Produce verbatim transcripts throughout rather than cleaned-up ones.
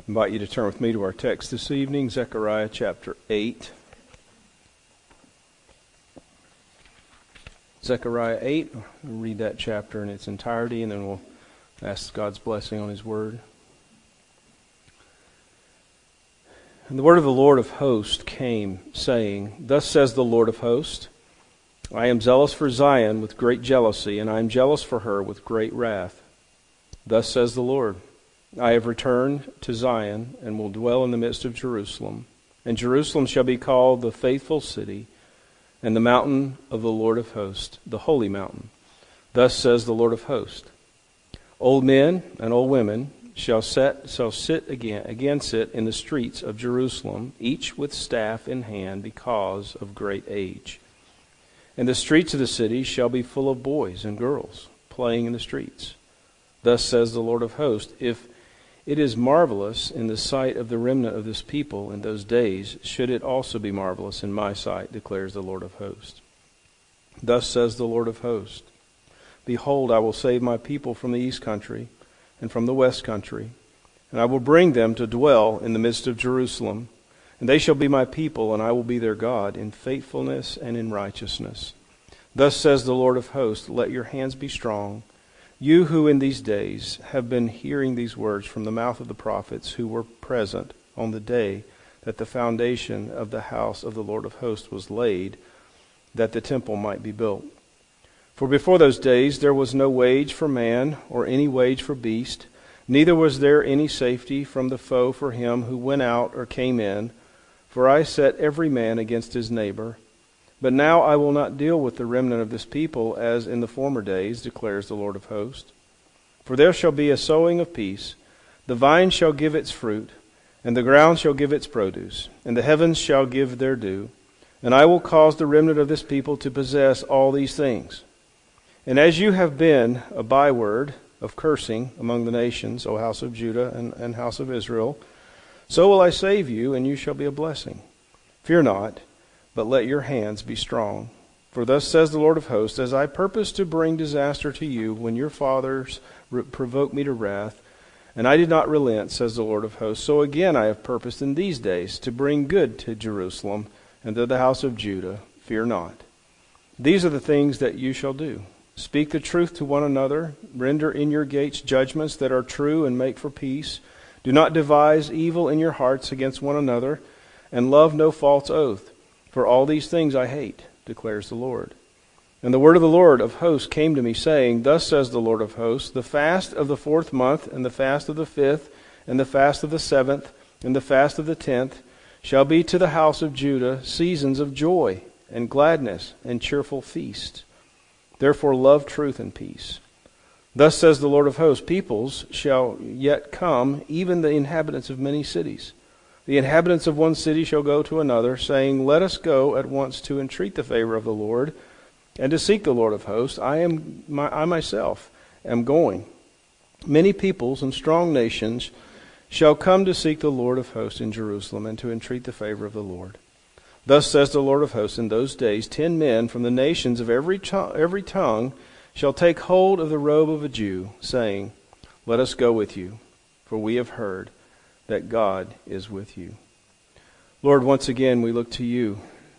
I invite you to turn with me to our text this evening, Zechariah chapter eight. Zechariah eight, we'll read that chapter in its entirety, and then we'll ask God's blessing on His Word. And the word of the Lord of hosts came, saying, Thus says the Lord of hosts, I am zealous for Zion with great jealousy, and I am jealous for her with great wrath. Thus says the Lord, I have returned to Zion, and will dwell in the midst of Jerusalem. And Jerusalem shall be called the faithful city, and the mountain of the Lord of hosts, the holy mountain. Thus says the Lord of hosts, Old men and old women shall set shall sit again again sit in the streets of Jerusalem, each with staff in hand, because of great age. And the streets of the city shall be full of boys and girls playing in the streets. Thus says the Lord of hosts, If it is marvelous in the sight of the remnant of this people in those days, should it also be marvelous in my sight, declares the Lord of hosts. Thus says the Lord of hosts, Behold, I will save my people from the east country and from the west country, and I will bring them to dwell in the midst of Jerusalem, and they shall be my people, and I will be their God in faithfulness and in righteousness. Thus says the Lord of hosts, Let your hands be strong, you who in these days have been hearing these words from the mouth of the prophets who were present on the day that the foundation of the house of the Lord of hosts was laid, that the temple might be built. For before those days there was no wage for man, or any wage for beast, neither was there any safety from the foe for him who went out or came in, for I set every man against his neighbor. But now I will not deal with the remnant of this people as in the former days, declares the Lord of hosts. For there shall be a sowing of peace, the vine shall give its fruit, and the ground shall give its produce, and the heavens shall give their due, and I will cause the remnant of this people to possess all these things. And as you have been a byword of cursing among the nations, O house of Judah and, and house of Israel, so will I save you, and you shall be a blessing. Fear not, but let your hands be strong. For thus says the Lord of hosts, As I purpose to bring disaster to you when your fathers re- provoked me to wrath, and I did not relent, says the Lord of hosts, so again I have purposed in these days to bring good to Jerusalem and to the house of Judah. Fear not. These are the things that you shall do. Speak the truth to one another. Render in your gates judgments that are true, and make for peace. Do not devise evil in your hearts against one another, and love no false oath. For all these things I hate, declares the Lord. And the word of the Lord of hosts came to me, saying, Thus says the Lord of hosts, The fast of the fourth month, and the fast of the fifth, and the fast of the seventh, and the fast of the tenth, shall be to the house of Judah seasons of joy, and gladness, and cheerful feasts. Therefore love truth and peace. Thus says the Lord of hosts, Peoples shall yet come, even the inhabitants of many cities. The inhabitants of one city shall go to another, saying, Let us go at once to entreat the favor of the Lord, and to seek the Lord of hosts. I am my, I myself am going. Many peoples and strong nations shall come to seek the Lord of hosts in Jerusalem, and to entreat the favor of the Lord. Thus says the Lord of hosts, In those days ten men from the nations of every tongue, every tongue shall take hold of the robe of a Jew, saying, Let us go with you, for we have heard that God is with you. Lord, once again we look to you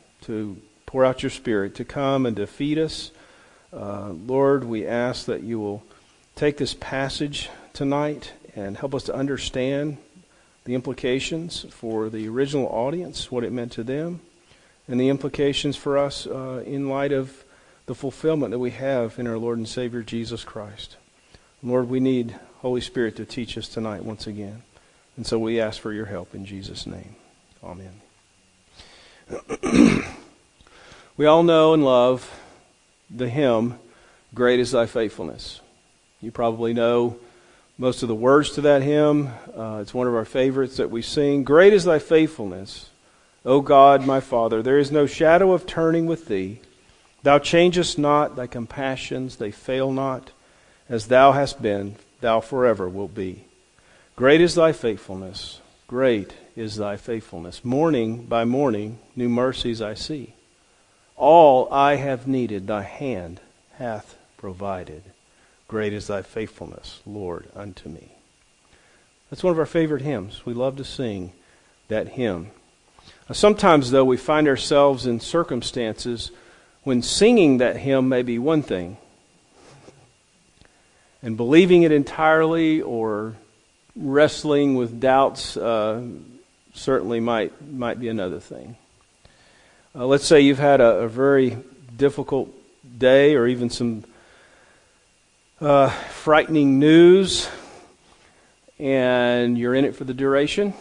to pour out your Spirit, to come and to feed us. Uh, Lord, we ask that you will take this passage tonight and help us to understand the implications for the original audience, what it meant to them, and the implications for us uh, in light of the fulfillment that we have in our Lord and Savior Jesus Christ. Lord, we need Holy Spirit to teach us tonight once again. And so we ask for your help in Jesus' name. Amen. We all know and love the hymn, Great is Thy Faithfulness. You probably know most of the words to that hymn. Uh, it's one of our favorites that we sing. Great is Thy faithfulness, O God, my Father. There is no shadow of turning with Thee. Thou changest not, Thy compassions, they fail not. As Thou hast been, Thou forever wilt be. Great is Thy faithfulness, great is Thy faithfulness. Morning by morning, new mercies I see. All I have needed, Thy hand hath provided. Great is Thy faithfulness, Lord, unto me. That's one of our favorite hymns. We love to sing that hymn. Sometimes, though, we find ourselves in circumstances when singing that hymn may be one thing, and believing it entirely or wrestling with doubts uh, certainly might might be another thing. Uh, let's say you've had a, a very difficult day, or even some uh, frightening news, and you're in it for the duration.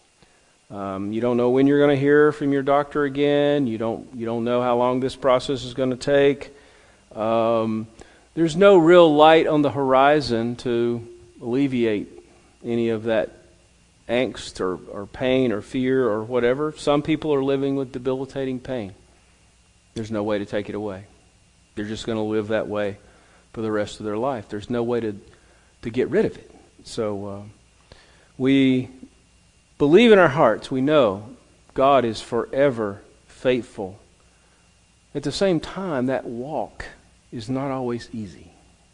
Um, you don't know when you're going to hear from your doctor again. You don't you don't know how long this process is going to take. Um, there's no real light on the horizon to alleviate any of that angst or, or pain or fear or whatever. Some people are living with debilitating pain. There's no way to take it away. They're just going to live that way for the rest of their life. There's no way to to get rid of it. So uh, we believe in our hearts. We know God is forever faithful. At the same time, that walk is not always easy.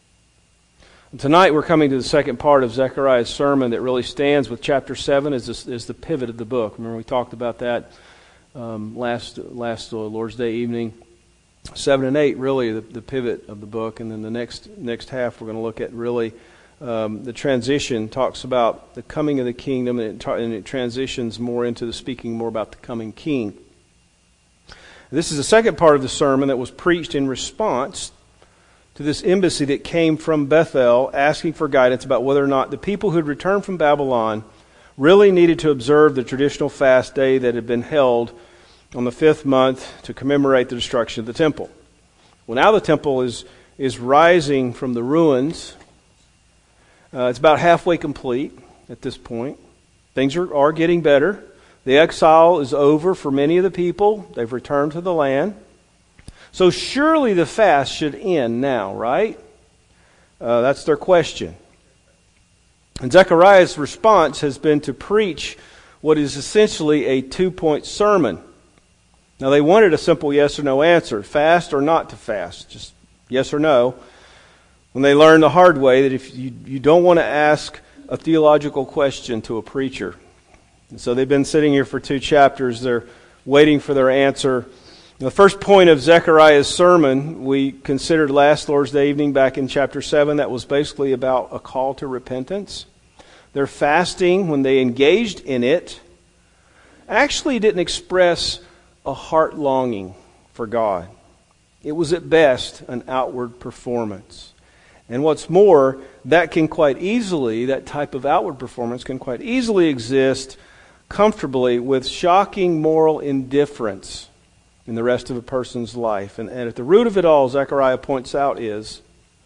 And tonight we're coming to the second part of Zechariah's sermon that really stands with chapter seven as, this, as the pivot of the book. Remember we talked about that um, last last uh, Lord's Day evening. Seven and eight really the, the pivot of the book, and then the next next half we're going to look at really um, the transition. Talks about the coming of the kingdom, and it, ta- and it transitions more into the speaking more about the coming king. This is the second part of the sermon that was preached in response to this embassy that came from Bethel asking for guidance about whether or not the people who had returned from Babylon really needed to observe the traditional fast day that had been held on the fifth month to commemorate the destruction of the temple. Well, now the temple is, is rising from the ruins. Uh, it's about halfway complete at this point. Things are, are getting better. The exile is over for many of the people. They've returned to the land. So surely the fast should end now, right? Uh, that's their question. And Zechariah's response has been to preach what is essentially a two-point sermon. Now they wanted a simple yes or no answer, fast or not to fast, just yes or no. When they learned the hard way that if you, you don't want to ask a theological question to a preacher. And so they've been sitting here for two chapters, they're waiting for their answer. The first point of Zechariah's sermon we considered last Lord's Day evening back in chapter seven. That was basically about a call to repentance. Their fasting, when they engaged in it, actually didn't express a heart longing for God. It was at best an outward performance. And what's more, that can quite easily, that type of outward performance can quite easily exist comfortably with shocking moral indifference in the rest of a person's life. And, and at the root of it all, Zechariah points out, is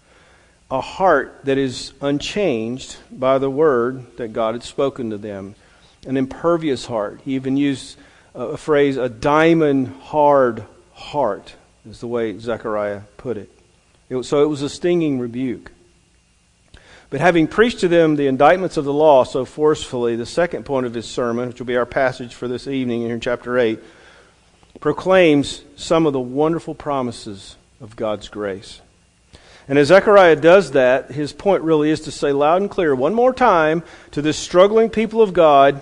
a heart that is unchanged by the word that God had spoken to them. An impervious heart. He even used a phrase, a diamond hard heart, is the way Zechariah put it. it was, so it was a stinging rebuke. But having preached to them the indictments of the law so forcefully, the second point of his sermon, which will be our passage for this evening here in chapter eight, proclaims some of the wonderful promises of God's grace. And as Zechariah does that, his point really is to say loud and clear one more time to this struggling people of God,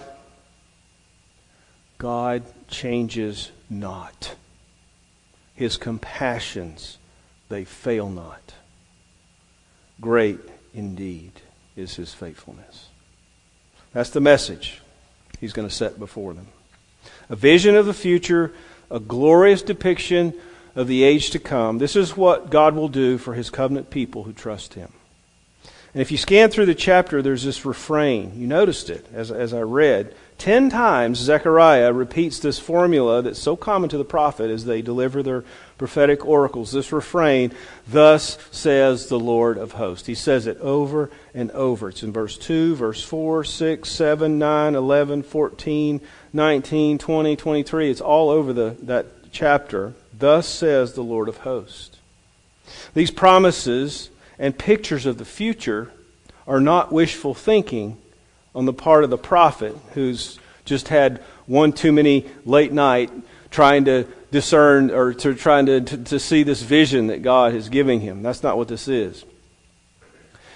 God changes not. His compassions, they fail not. Great indeed is His faithfulness. That's the message He's going to set before them. A vision of the future, a glorious depiction of the age to come. This is what God will do for His covenant people who trust Him. And if you scan through the chapter, there's this refrain. You noticed it as, as I read. Ten times Zechariah repeats this formula that's so common to the prophet as they deliver their prophetic oracles. This refrain, thus says the Lord of hosts. He says it over and over. It's in verse two, verse four, six, seven, nine, eleven, fourteen, nineteen, twenty, twenty-three. It's all over the that chapter. Thus says the Lord of hosts. These promises and pictures of the future are not wishful thinking on the part of the prophet who's just had one too many late night trying to discern or to trying to, to, to see this vision that God is giving him. That's not what this is.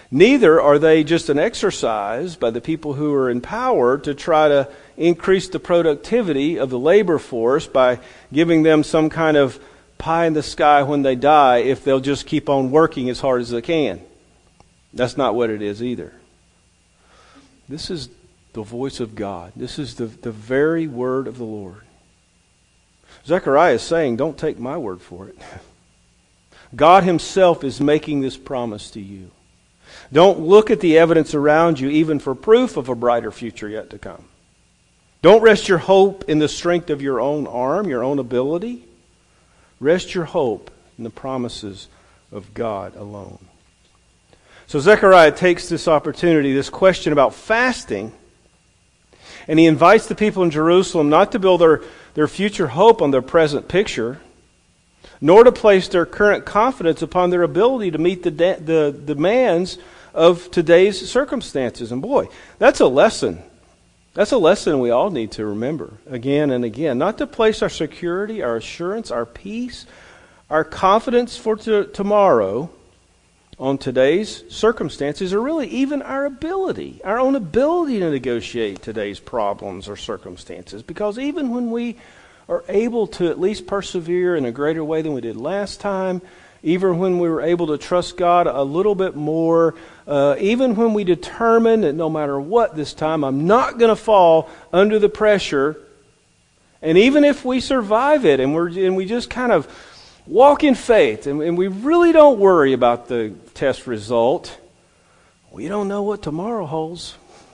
Neither are they just an exercise by the people who are in power to try to increase the productivity of the labor force by giving them some kind of pie in the sky when they die if they'll just keep on working as hard as they can. That's not what it is either. This is the voice of God. This is the, the very word of the Lord. Zechariah is saying, don't take my word for it. God himself is making this promise to you. Don't look at the evidence around you even for proof of a brighter future yet to come. Don't rest your hope in the strength of your own arm, your own ability. Rest your hope in the promises of God alone. So Zechariah takes this opportunity, this question about fasting, and he invites the people in Jerusalem not to build their, their future hope on their present picture, nor to place their current confidence upon their ability to meet the, de- the demands of today's circumstances. And boy, that's a lesson. That's a lesson we all need to remember again and again. Not to place our security, our assurance, our peace, our confidence for t- tomorrow on today's circumstances, or really even our ability, our own ability to negotiate today's problems or circumstances. Because even when we are able to at least persevere in a greater way than we did last time, even when we were able to trust God a little bit more, uh, even when we determine that no matter what this time, I'm not going to fall under the pressure, and even if we survive it and we're and we just kind of walk in faith and, and we really don't worry about the test result, we don't know what tomorrow holds.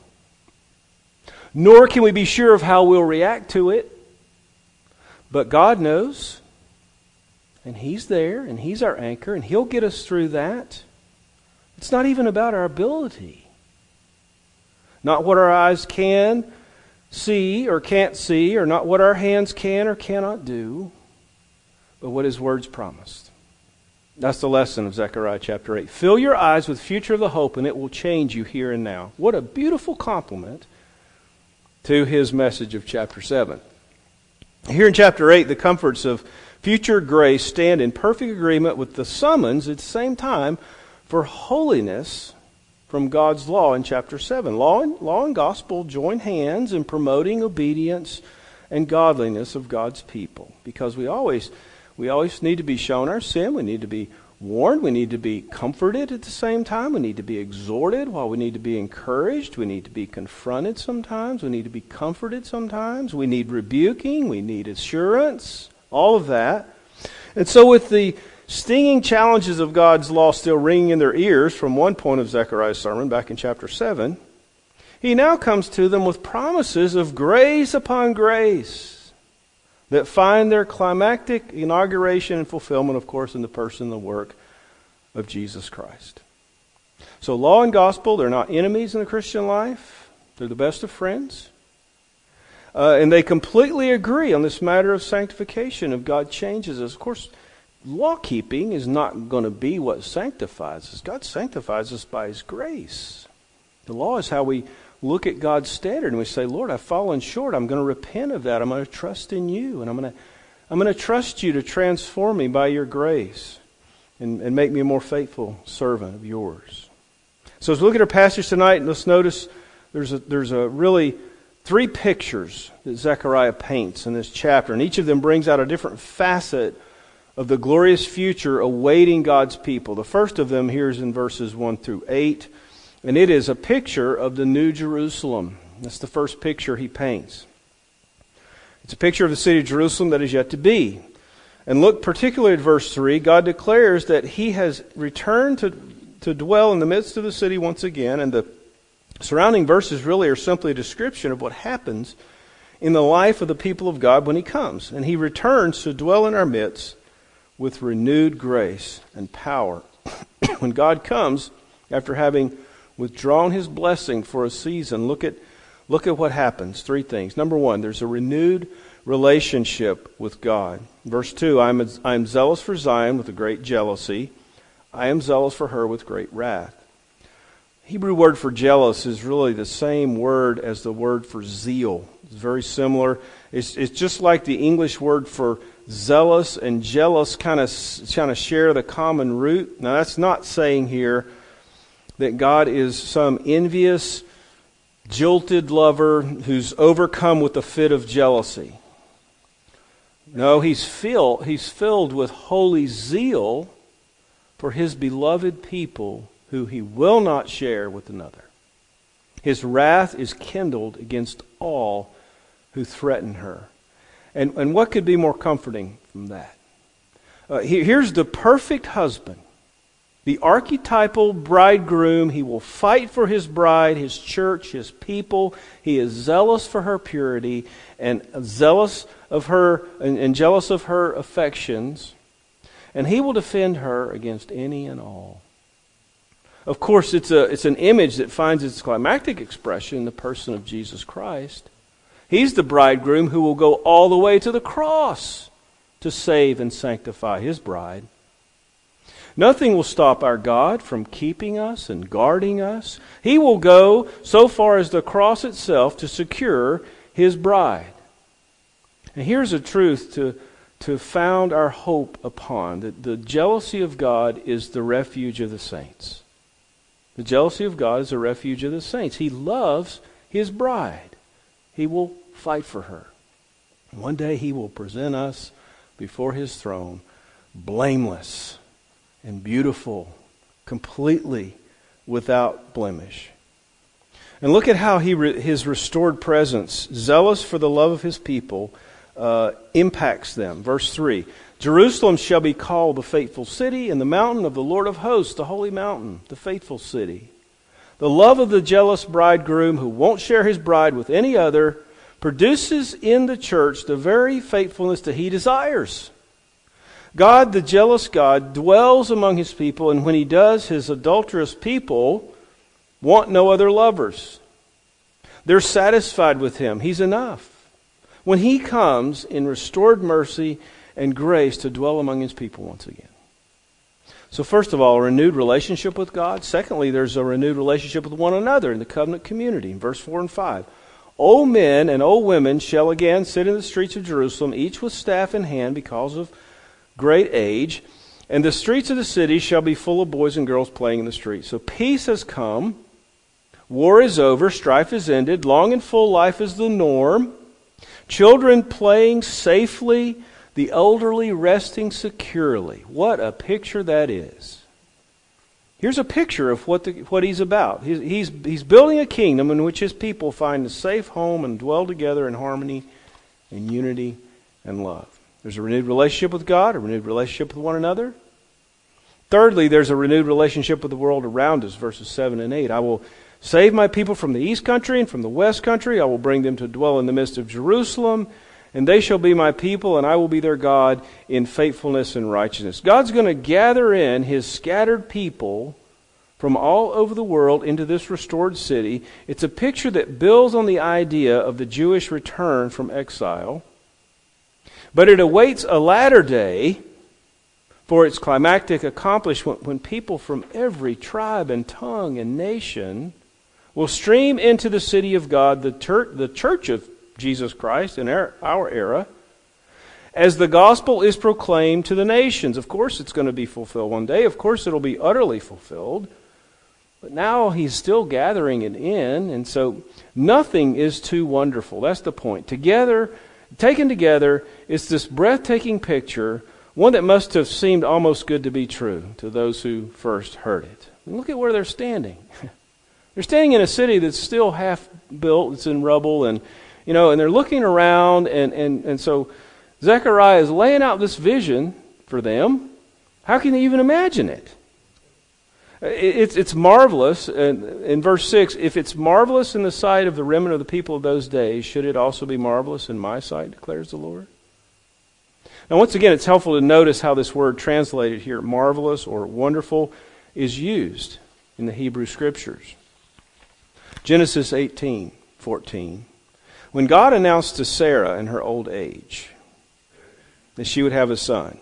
Nor can we be sure of how we'll react to it. But God knows. And He's there, and He's our anchor, and He'll get us through that. It's not even about our ability. Not what our eyes can see or can't see, or not what our hands can or cannot do, but what His words promised. That's the lesson of Zechariah chapter eight. Fill your eyes with future of the hope, and it will change you here and now. What a beautiful compliment to his message of chapter seven. Here in chapter eight, the comforts of future grace stand in perfect agreement with the summons at the same time for holiness from God's law in chapter seven. Law and, law and gospel join hands in promoting obedience and godliness of God's people. Because we always, we always need to be shown our sin. We need to be warned. We need to be comforted at the same time. We need to be exhorted while we need to be encouraged. We need to be confronted sometimes. We need to be comforted sometimes. We need rebuking. We need assurance. All of that. And so with the stinging challenges of God's law still ringing in their ears from one point of Zechariah's sermon back in chapter seven, he now comes to them with promises of grace upon grace that find their climactic inauguration and fulfillment, of course, in the person and the work of Jesus Christ. So law and gospel, they're not enemies in the Christian life. They're the best of friends. Uh, and they completely agree on this matter of sanctification, of God changes us. Of course, law keeping is not going to be what sanctifies us. God sanctifies us by His grace. The law is how we look at God's standard and we say, Lord, I've fallen short. I'm going to repent of that. I'm going to trust in You. And I'm going to I'm going to trust You to transform me by Your grace and, and make me a more faithful servant of Yours. So as we look at our passage tonight, let's notice there's a, there's a really three pictures that Zechariah paints in this chapter, and each of them brings out a different facet of the glorious future awaiting God's people. The first of them here is in verses one through eight, and it is a picture of the New Jerusalem. That's the first picture he paints. It's a picture of the city of Jerusalem that is yet to be. And look particularly at verse three. God declares that He has returned to, to dwell in the midst of the city once again, and the surrounding verses really are simply a description of what happens in the life of the people of God when He comes. And He returns to dwell in our midst with renewed grace and power. When God comes, after having withdrawn His blessing for a season, look at, look at what happens. Three things. Number one, there's a renewed relationship with God. Verse two, I am, I am zealous for Zion with a great jealousy. I am zealous for her with great wrath. Hebrew word for jealous is really the same word as the word for zeal. It's very similar. It's, it's just like the English word for zealous and jealous kind of kind of share the common root. Now that's not saying here that God is some envious, jilted lover who's overcome with a fit of jealousy. No, he's filled, he's filled with holy zeal for his beloved people who he will not share with another. His wrath is kindled against all who threaten her. And, and what could be more comforting from that? Uh, here, here's the perfect husband, the archetypal bridegroom. He will fight for his bride, his church, his people. He is zealous for her purity and zealous of her and, and jealous of her affections. And he will defend her against any and all. Of course, it's a it's an image that finds its climactic expression in the person of Jesus Christ. He's the bridegroom who will go all the way to the cross to save and sanctify his bride. Nothing will stop our God from keeping us and guarding us. He will go so far as the cross itself to secure his bride. And here's a truth to, to found our hope upon, that the jealousy of God is the refuge of the saints. The jealousy of God is the refuge of the saints. He loves his bride. He will fight for her. One day he will present us before his throne, blameless and beautiful, completely without blemish. And look at how he re- his restored presence, zealous for the love of his people, uh, impacts them. Verse three, Jerusalem shall be called the faithful city, and the mountain of the Lord of hosts, the holy mountain, the faithful city. The love of the jealous bridegroom who won't share his bride with any other produces in the church the very faithfulness that he desires. God, the jealous God, dwells among his people, and when he does, his adulterous people want no other lovers. They're satisfied with him. He's enough. When he comes in restored mercy and grace to dwell among his people once again. So first of all, a renewed relationship with God. Secondly, there's a renewed relationship with one another in the covenant community. In verse four and five. Old men and old women shall again sit in the streets of Jerusalem, each with staff in hand because of great age. And the streets of the city shall be full of boys and girls playing in the streets. So peace has come. War is over. Strife is ended. Long and full life is the norm. Children playing safely. The elderly resting securely. What a picture that is. Here's a picture of what the, what he's about. He's, he's, he's building a kingdom in which his people find a safe home and dwell together in harmony and unity and love. There's a renewed relationship with God, a renewed relationship with one another. Thirdly, there's a renewed relationship with the world around us, verses seven and eight. I will save my people from the east country and from the west country. I will bring them to dwell in the midst of Jerusalem. And they shall be my people, and I will be their God in faithfulness and righteousness. God's going to gather in his scattered people from all over the world into this restored city. It's a picture that builds on the idea of the Jewish return from exile. But it awaits a latter day for its climactic accomplishment when people from every tribe and tongue and nation will stream into the city of God, the, tur- the church of Jesus Christ in our, our era, as the gospel is proclaimed to the nations. Of course it's going to be fulfilled one day. Of course it'll be utterly fulfilled. But now he's still gathering it in, and so nothing is too wonderful. That's the point. Together, taken together, it's this breathtaking picture, one that must have seemed almost good to be true to those who first heard it. And look at where they're standing. They're standing in a city that's still half built, it's in rubble, and You know, and they're looking around, and, and, and so Zechariah is laying out this vision for them. How can they even imagine it? It's, it's marvelous. And in verse six, if it's marvelous in the sight of the remnant of the people of those days, should it also be marvelous in my sight, declares the Lord? Now, once again, it's helpful to notice how this word translated here, marvelous or wonderful, is used in the Hebrew Scriptures. Genesis eighteen fourteen. When God announced to Sarah in her old age that she would have a son,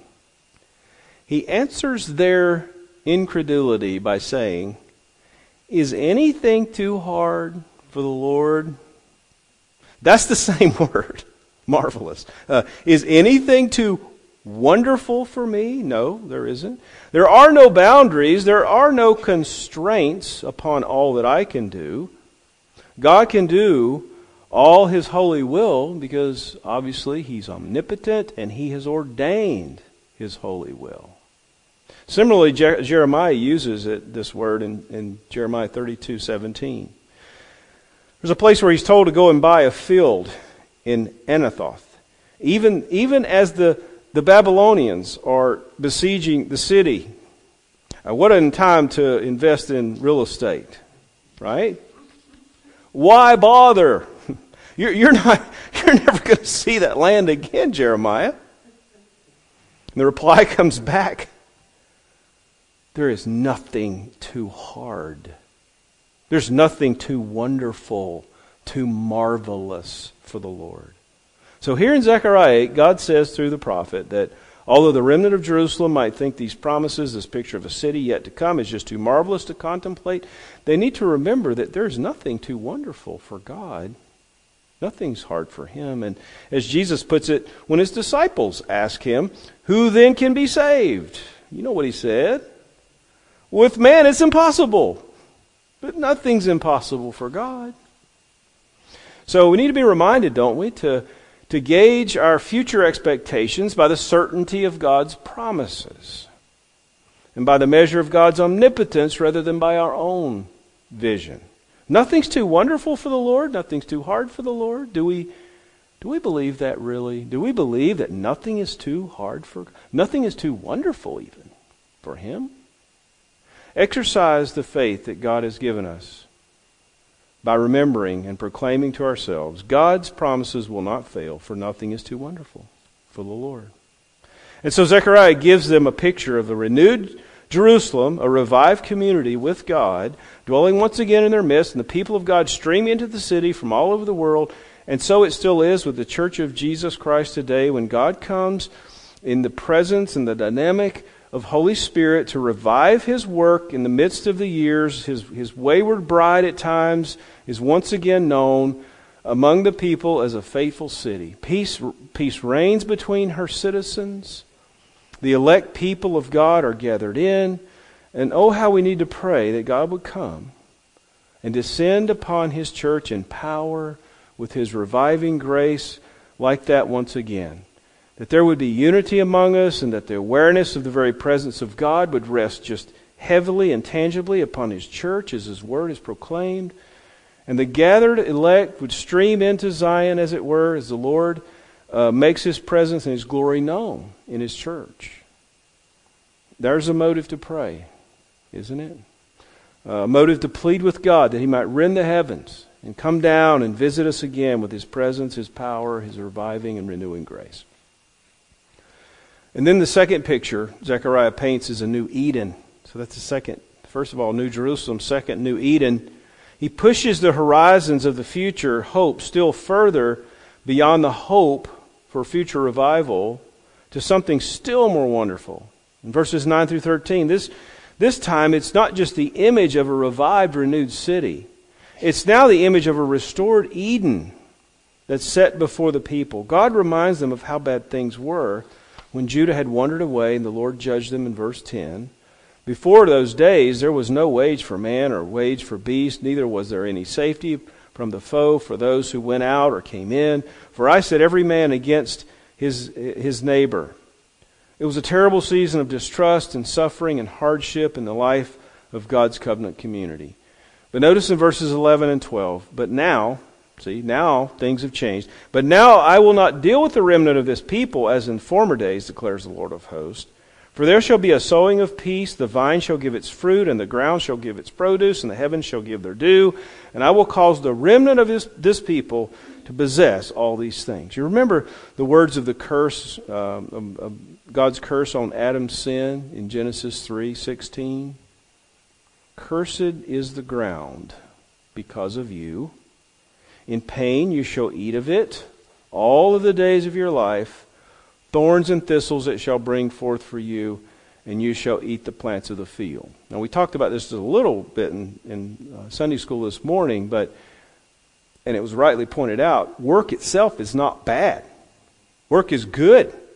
he answers their incredulity by saying, "Is anything too hard for the Lord?" That's the same word, marvelous. Uh, is anything too wonderful for me? No, there isn't. There are no boundaries. There are no constraints upon all that I can do. God can do all His holy will because obviously He's omnipotent and He has ordained His holy will. Similarly, Je- Jeremiah uses it, this word in, in Jeremiah thirty-two seventeen. There's a place where he's told to go and buy a field in Anathoth. Even, even as the, the Babylonians are besieging the city. Uh, what a time to invest in real estate, right? Why bother? You're, you're not. You're never going to see that land again, Jeremiah. And the reply comes back. There is nothing too hard. There's nothing too wonderful, too marvelous for the Lord. So here in Zechariah eight, God says through the prophet that although the remnant of Jerusalem might think these promises, this picture of a city yet to come, is just too marvelous to contemplate, they need to remember that there's nothing too wonderful for God. Nothing's hard for Him. And as Jesus puts it, when His disciples ask Him, who then can be saved? You know what He said. With man it's impossible. But nothing's impossible for God. So we need to be reminded, don't we, to, to gauge our future expectations by the certainty of God's promises. And by the measure of God's omnipotence rather than by our own vision. Nothing's too wonderful for the Lord. Nothing's too hard for the Lord. Do we, do we believe that really? Do we believe that nothing is too hard for, nothing is too wonderful even for Him? Exercise the faith that God has given us by remembering and proclaiming to ourselves, God's promises will not fail, for nothing is too wonderful for the Lord. And so Zechariah gives them a picture of a renewed Jerusalem, a revived community with God, dwelling once again in their midst, and the people of God streaming into the city from all over the world. And so it still is with the Church of Jesus Christ today, when God comes in the presence and the dynamic of Holy Spirit to revive His work in the midst of the years. His, his wayward bride at times is once again known among the people as a faithful city. Peace, peace reigns between her citizens. The elect people of God are gathered in. And oh, how we need to pray that God would come and descend upon His church in power with His reviving grace like that once again. That there would be unity among us and that the awareness of the very presence of God would rest just heavily and tangibly upon His church as His word is proclaimed. And the gathered elect would stream into Zion, as it were, as the Lord uh, makes His presence and His glory known in His church. There's a motive to pray, isn't it? A motive to plead with God that He might rend the heavens and come down and visit us again with His presence, His power, His reviving and renewing grace. And then the second picture Zechariah paints is a new Eden. So that's the second. First of all, New Jerusalem. Second, New Eden. He pushes the horizons of the future hope still further beyond the hope for future revival to something still more wonderful. In verses nine through thirteen, this, this time it's not just the image of a revived, renewed city. It's now the image of a restored Eden that's set before the people. God reminds them of how bad things were when Judah had wandered away and the Lord judged them in verse ten. Before those days there was no wage for man or wage for beast, neither was there any safety from the foe for those who went out or came in. For I set every man against his, his neighbor. It was a terrible season of distrust and suffering and hardship in the life of God's covenant community. But notice in verses eleven and twelve, but now, see, now things have changed. But now I will not deal with the remnant of this people as in former days, declares the Lord of hosts. For there shall be a sowing of peace, the vine shall give its fruit, and the ground shall give its produce, and the heavens shall give their dew. And I will cause the remnant of this, this people to possess all these things. You remember the words of the curse, um, of, of God's curse on Adam's sin in Genesis three sixteen? Cursed is the ground because of you. In pain you shall eat of it all of the days of your life. Thorns and thistles it shall bring forth for you, and you shall eat the plants of the field. Now we talked about this a little bit in, in uh, Sunday school this morning, but and it was rightly pointed out, work itself is not bad. Work is good.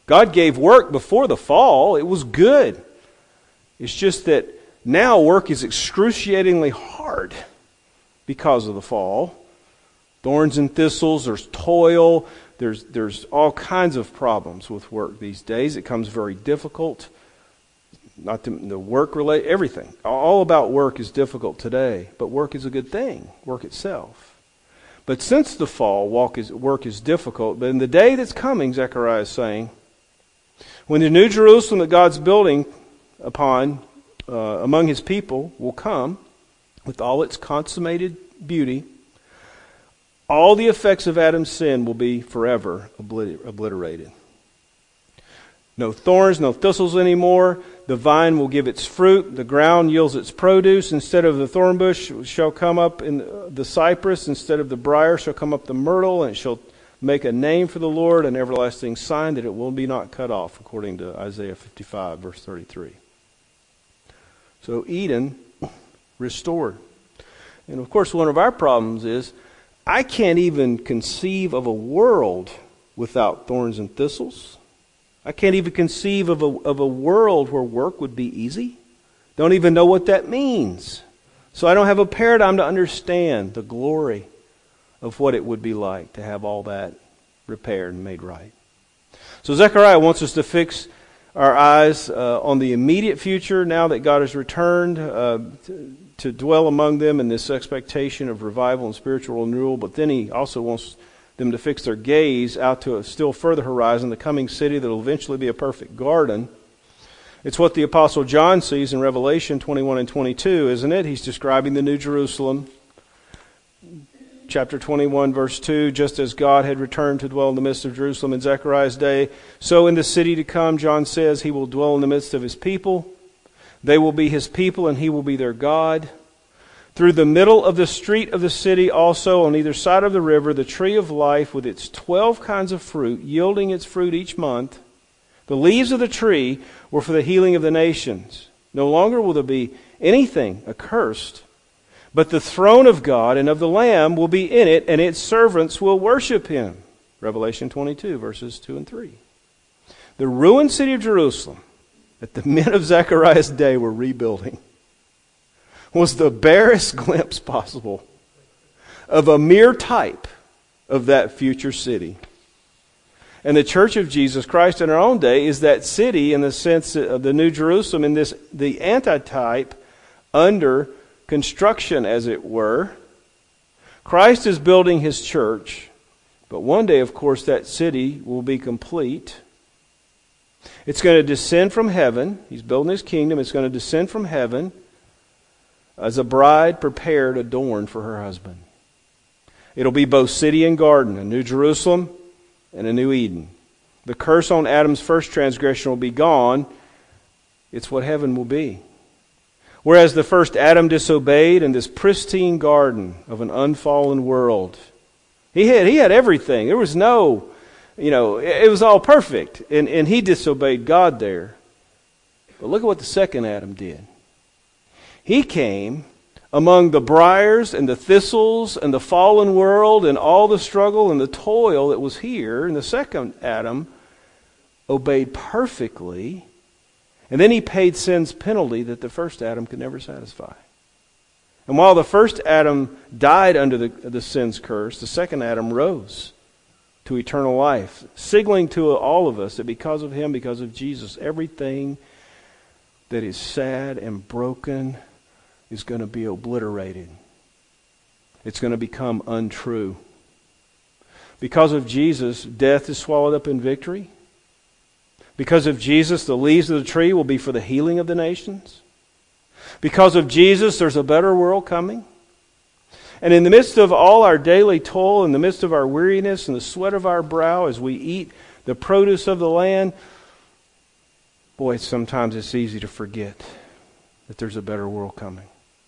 God gave work before the fall. It was good. It's just that now work is excruciatingly hard because of the fall. Thorns and thistles, there's toil, there's there's all kinds of problems with work these days. It becomes very difficult. Not the, the work relate everything. All about work is difficult today, but work is a good thing, work itself. But since the fall, walk is, work is difficult. But in the day that's coming, Zechariah is saying, when the new Jerusalem that God's building upon uh, among His people will come with all its consummated beauty, all the effects of Adam's sin will be forever obliter- obliterated. No thorns, no thistles anymore. The vine will give its fruit. The ground yields its produce. Instead of the thorn bush shall come up in the cypress. Instead of the briar shall come up the myrtle. And it shall make a name for the Lord, an everlasting sign that it will be not cut off, according to Isaiah fifty-five, verse thirty-three. So Eden restored. And of course, one of our problems is I can't even conceive of a world without thorns and thistles. I can't even conceive of a, of a world where work would be easy. Don't even know what that means. So I don't have a paradigm to understand the glory of what it would be like to have all that repaired and made right. So Zechariah wants us to fix our eyes uh, on the immediate future now that God has returned uh, to, to dwell among them in this expectation of revival and spiritual renewal. But then he also wants them to fix their gaze out to a still further horizon, the coming city that will eventually be a perfect garden. It's what the Apostle John sees in Revelation twenty-one and twenty-two, isn't it? He's describing the New Jerusalem. Chapter twenty-one, verse two, just as God had returned to dwell in the midst of Jerusalem in Zechariah's day, so in the city to come, John says, He will dwell in the midst of His people. They will be His people, and He will be their God. Through the middle of the street of the city also, on either side of the river, the tree of life with its twelve kinds of fruit, yielding its fruit each month. The leaves of the tree were for the healing of the nations. No longer will there be anything accursed, but the throne of God and of the Lamb will be in it, and its servants will worship Him. Revelation twenty-two, verses two and three. The ruined city of Jerusalem that the men of Zechariah's day were rebuilding was the barest glimpse possible of a mere type of that future city. And the Church of Jesus Christ in our own day is that city in the sense of the New Jerusalem, in this the antitype under construction, as it were. Christ is building His church, but one day, of course, that city will be complete. It's going to descend from heaven. He's building His kingdom. It's going to descend from heaven as a bride prepared, adorned for her husband. It'll be both city and garden, a new Jerusalem and a new Eden. The curse on Adam's first transgression will be gone. It's what heaven will be. Whereas the first Adam disobeyed in this pristine garden of an unfallen world, he had he had everything. There was no, you know, it was all perfect, and and he disobeyed God there. But look at what the second Adam did. He came among the briars and the thistles and the fallen world and all the struggle and the toil that was here. And the second Adam obeyed perfectly. And then he paid sin's penalty that the first Adam could never satisfy. And while the first Adam died under the, the sin's curse, the second Adam rose to eternal life, signaling to all of us that because of Him, because of Jesus, everything that is sad and broken is going to be obliterated. It's going to become untrue. Because of Jesus, death is swallowed up in victory. Because of Jesus, the leaves of the tree will be for the healing of the nations. Because of Jesus, there's a better world coming. And in the midst of all our daily toil, in the midst of our weariness and the sweat of our brow as we eat the produce of the land, boy, sometimes it's easy to forget that there's a better world coming.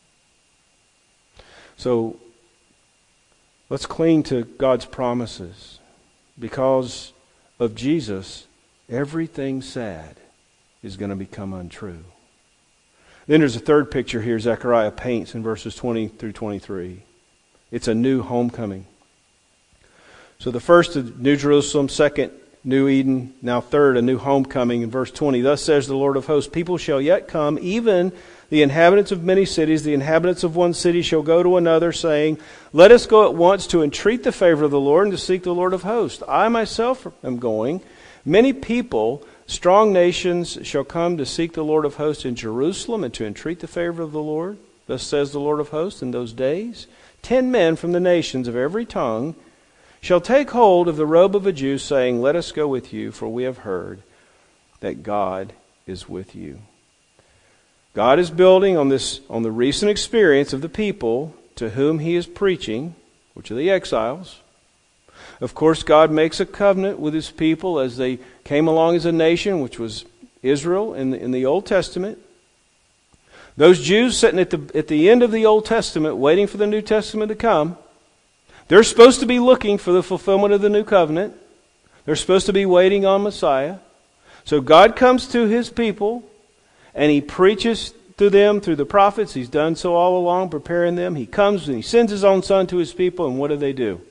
So let's cling to God's promises. Because of Jesus, everything sad is going to become untrue. Then there's a third picture here Zechariah paints in verses twenty through twenty-three. It's a new homecoming. So the first is New Jerusalem, second New Eden, now third, a new homecoming in verse twenty. Thus says the Lord of hosts, people shall yet come, even the inhabitants of many cities, the inhabitants of one city shall go to another, saying, let us go at once to entreat the favor of the Lord and to seek the Lord of hosts. I myself am going. Many people, strong nations, shall come to seek the Lord of hosts in Jerusalem and to entreat the favor of the Lord. Thus says the Lord of hosts, in those days, ten men from the nations of every tongue shall take hold of the robe of a Jew, saying, let us go with you, for we have heard that God is with you. God is building on this, on the recent experience of the people to whom He is preaching, which are the exiles. Of course, God makes a covenant with His people as they came along as a nation, which was Israel in the, in the Old Testament. Those Jews sitting at the, at the end of the Old Testament, waiting for the New Testament to come, they're supposed to be looking for the fulfillment of the new covenant. They're supposed to be waiting on Messiah. So God comes to His people and He preaches to them through the prophets. He's done so all along, preparing them. He comes and He sends His own Son to His people, and what do they do?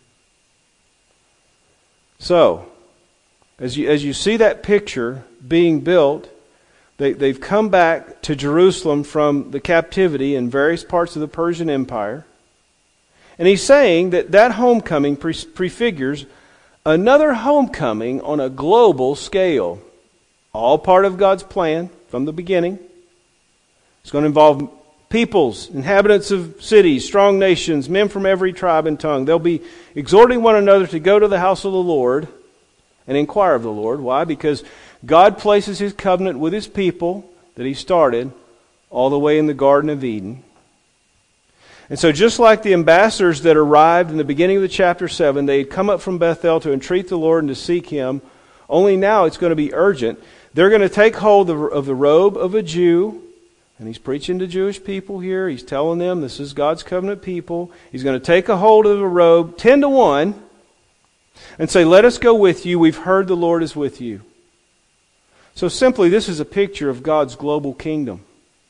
So, as you, as you see that picture being built, they, they've come back to Jerusalem from the captivity in various parts of the Persian Empire. And He's saying that that homecoming pre- prefigures another homecoming on a global scale. All part of God's plan from the beginning. It's going to involve peoples, inhabitants of cities, strong nations, men from every tribe and tongue. They'll be exhorting one another to go to the house of the Lord and inquire of the Lord. Why? Because God places His covenant with His people that He started all the way in the Garden of Eden. And so just like the ambassadors that arrived in the beginning of the chapter seven, they had come up from Bethel to entreat the Lord and to seek Him, only now it's going to be urgent. They're going to take hold of, of the robe of a Jew, and He's preaching to Jewish people here. He's telling them this is God's covenant people. He's going to take a hold of the robe, ten to one, and say, let us go with you. We've heard the Lord is with you. So simply, this is a picture of God's global kingdom.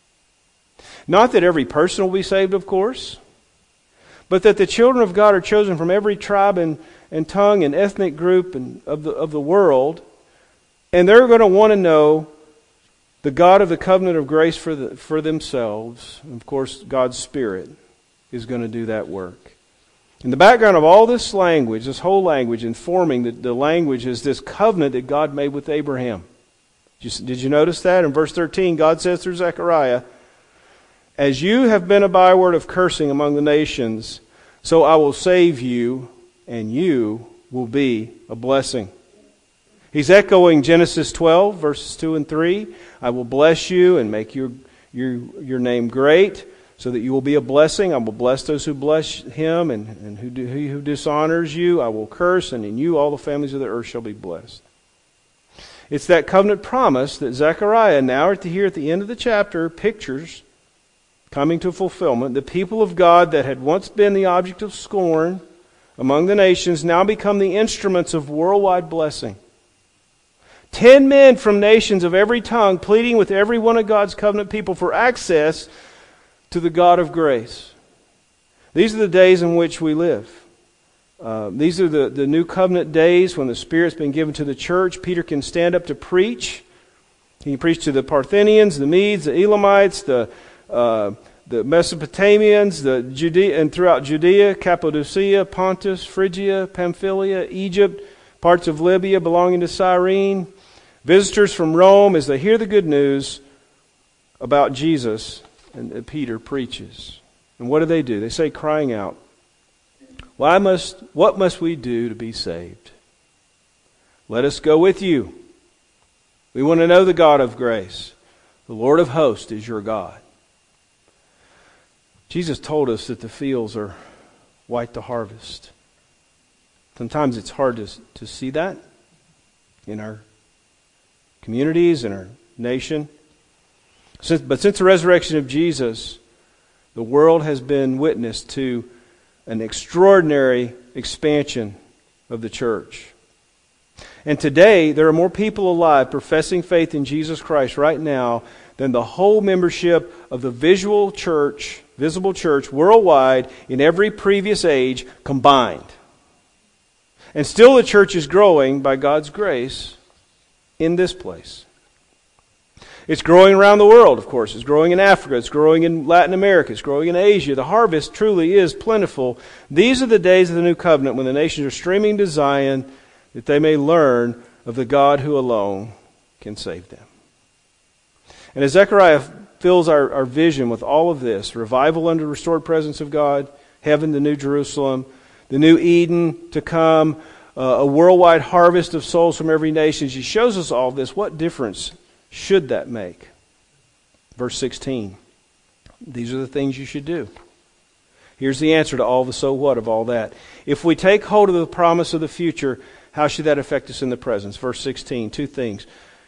Not that every person will be saved, of course, but that the children of God are chosen from every tribe and, and tongue and ethnic group and of the of the world, and they're going to want to know the God of the covenant of grace for the, for themselves. And of course, God's Spirit is going to do that work. In the background of all this language, this whole language, informing the, the language is this covenant that God made with Abraham. Did you, did you notice that? In verse thirteen, God says through Zechariah, as you have been a byword of cursing among the nations, so I will save you, and you will be a blessing. He's echoing Genesis twelve, verses two and three. I will bless you and make your, your, your name great, so that you will be a blessing. I will bless those who bless him, and, and who, do, he who dishonors you I will curse, and in you all the families of the earth shall be blessed. It's that covenant promise that Zechariah, now at the, here at the end of the chapter, pictures coming to fulfillment. The people of God that had once been the object of scorn among the nations now become the instruments of worldwide blessing. Ten men from nations of every tongue pleading with every one of God's covenant people for access to the God of grace. These are the days in which we live. Uh, these are the, the new covenant days when the Spirit's been given to the church. Peter can stand up to preach. He can preach to the Parthians, the Medes, the Elamites, the uh, the Mesopotamians, the Judea, and throughout Judea, Cappadocia, Pontus, Phrygia, Pamphylia, Egypt, parts of Libya belonging to Cyrene. Visitors from Rome, as they hear the good news about Jesus, and Peter preaches. And what do they do? They say, crying out, "Why must? What must we do to be saved? Let us go with you. We want to know the God of grace. The Lord of hosts is your God." Jesus told us that the fields are white to harvest. Sometimes it's hard to, to see that in our communities, in our nation. Since, but since the resurrection of Jesus, the world has been witness to an extraordinary expansion of the church. And today, there are more people alive professing faith in Jesus Christ right now than the whole membership of the visual church, visible church worldwide in every previous age combined. And still the church is growing by God's grace in this place. It's growing around the world, of course. It's growing in Africa. It's growing in Latin America. It's growing in Asia. The harvest truly is plentiful. These are the days of the new covenant when the nations are streaming to Zion that they may learn of the God who alone can save them. And as Zechariah fills our, our vision with all of this, revival under the restored presence of God, heaven, the new Jerusalem, the new Eden to come, uh, a worldwide harvest of souls from every nation, he shows us all this. What difference should that make? Verse sixteen. These are the things you should do. Here's the answer to all the so what of all that. If we take hold of the promise of the future, how should that affect us in the present? Verse sixteen, two things.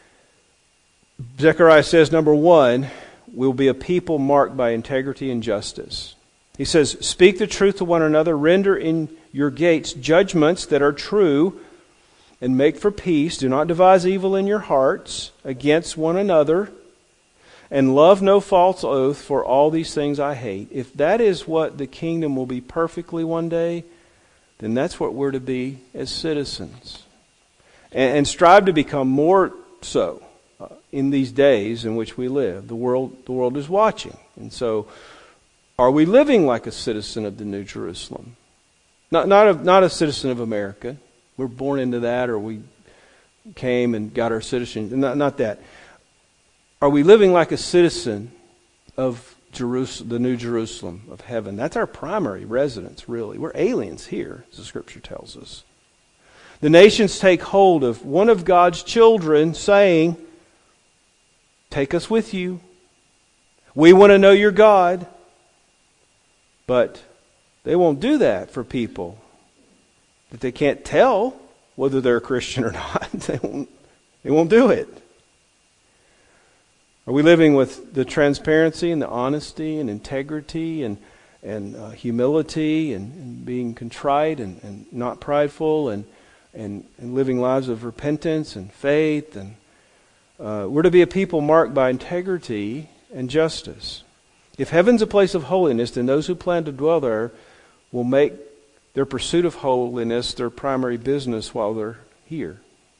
Zechariah says, number one, we'll be a people marked by integrity and justice. He says, speak the truth to one another, render in your gates judgments that are true, and make for peace. Do not devise evil in your hearts against one another, and love no false oath, for all these things I hate. If that is what the kingdom will be perfectly one day, then that's what we're to be as citizens. And, and strive to become more so uh, in these days in which we live. The world, the world is watching. And so, are we living like a citizen of the New Jerusalem? Not, not, a, not a citizen of America. We're born into that, or we came and got our citizenship. Not, not that. Are we living like a citizen of Jerusalem, the New Jerusalem of heaven? That's our primary residence, really. We're aliens here, as the Scripture tells us. The nations take hold of one of God's children saying, take us with you. We want to know your God. But they won't do that for people that they can't tell whether they're a Christian or not. They won't, they won't do it. Are we living with the transparency and the honesty and integrity and and uh, humility and, and being contrite and, and not prideful and, and and living lives of repentance and faith? And uh, we're to be a people marked by integrity and justice. If heaven's a place of holiness, then those who plan to dwell there will make their pursuit of holiness their primary business while they're here.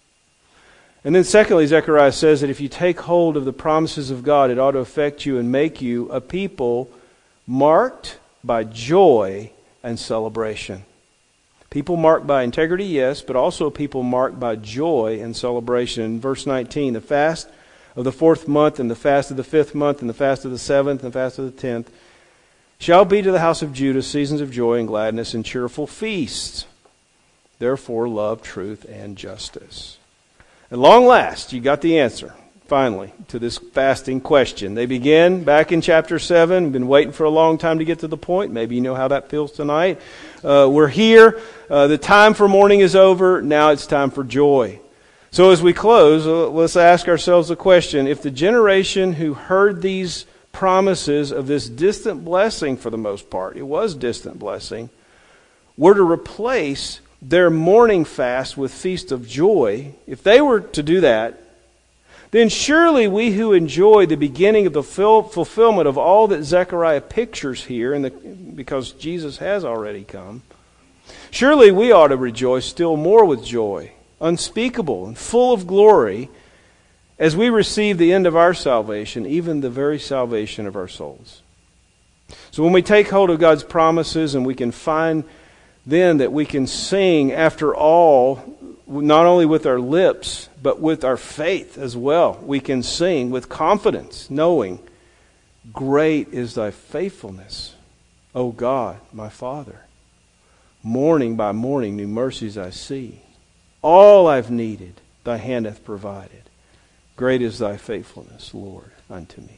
And then secondly, Zechariah says that if you take hold of the promises of God, it ought to affect you and make you a people marked by joy and celebration. People marked by integrity, yes, but also a people marked by joy and celebration. In verse nineteen, the fast of the fourth month, and the fast of the fifth month, and the fast of the seventh, and the fast of the tenth, shall be to the house of Judah seasons of joy and gladness and cheerful feasts. Therefore love truth and justice. At long last, you got the answer, finally, to this fasting question. They begin back in chapter seven. We've been waiting for a long time to get to the point. Maybe you know how that feels tonight. Uh, we're here. Uh, the time for mourning is over. Now it's time for joy. So as we close, let's ask ourselves the question, if the generation who heard these promises of this distant blessing, for the most part, it was distant blessing, were to replace their mourning fast with feast of joy, if they were to do that, then surely we who enjoy the beginning of the fulfillment of all that Zechariah pictures here, and the, because Jesus has already come, surely we ought to rejoice still more with joy, unspeakable and full of glory, as we receive the end of our salvation, even the very salvation of our souls. So when we take hold of God's promises, and we can find then that we can sing after all, not only with our lips, but with our faith as well. We can sing with confidence, knowing, great is thy faithfulness, O God, my Father. Morning by morning new mercies I see. All I've needed, thy hand hath provided. Great is thy faithfulness, Lord, unto me.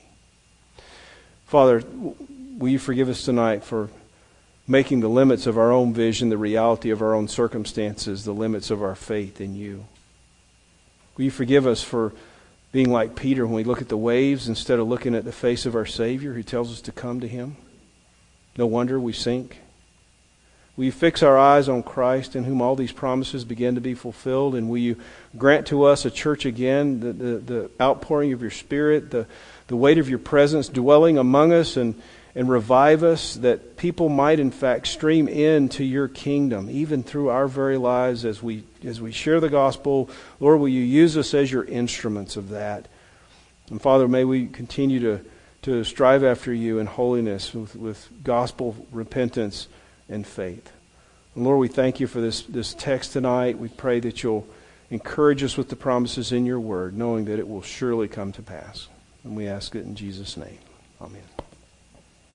Father, will you forgive us tonight for making the limits of our own vision, the reality of our own circumstances, the limits of our faith in you? Will you forgive us for being like Peter when we look at the waves instead of looking at the face of our Savior who tells us to come to Him? No wonder we sink. Will you fix our eyes on Christ, in whom all these promises begin to be fulfilled? And will you grant to us a church again, the, the, the outpouring of your Spirit, the, the weight of your presence dwelling among us, and, and revive us, that people might in fact stream into your kingdom, even through our very lives as we as we share the gospel. Lord, will you use us as your instruments of that? And Father, may we continue to, to strive after you in holiness with, with gospel repentance and faith. And Lord, we thank you for this, this text tonight. We pray that you'll encourage us with the promises in your word, knowing that it will surely come to pass. And we ask it in Jesus' name. Amen.